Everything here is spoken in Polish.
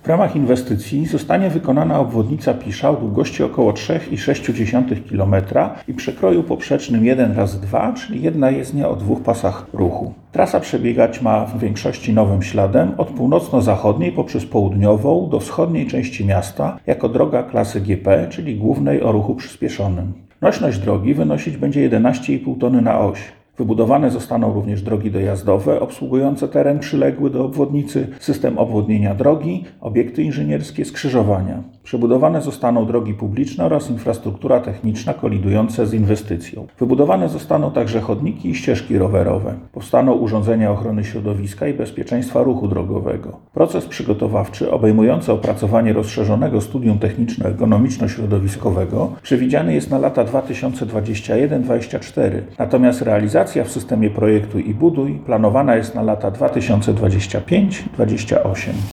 W ramach inwestycji zostanie wykonana obwodnica Pisza o długości około 3,6 km i przekroju poprzecznym 1x2, czyli jedna jezdnia o dwóch pasach ruchu. Trasa przebiegać ma w większości nowym śladem od północno-zachodniej poprzez południową do wschodniej części miasta jako droga klasy GP, czyli głównej o ruchu przyspieszonym. Nośność drogi wynosić będzie 11,5 tony na oś. Wybudowane zostaną również drogi dojazdowe obsługujące teren przyległy do obwodnicy, system obwodnienia drogi, obiekty inżynierskie, skrzyżowania. Przebudowane zostaną drogi publiczne oraz infrastruktura techniczna kolidujące z inwestycją. Wybudowane zostaną także chodniki i ścieżki rowerowe. Powstaną urządzenia ochrony środowiska i bezpieczeństwa ruchu drogowego. Proces przygotowawczy obejmujący opracowanie rozszerzonego studium techniczno-ekonomiczno-środowiskowego przewidziany jest na lata 2021-2024, natomiast realizacja w systemie projektuj i buduj planowana jest na lata 2025-2028.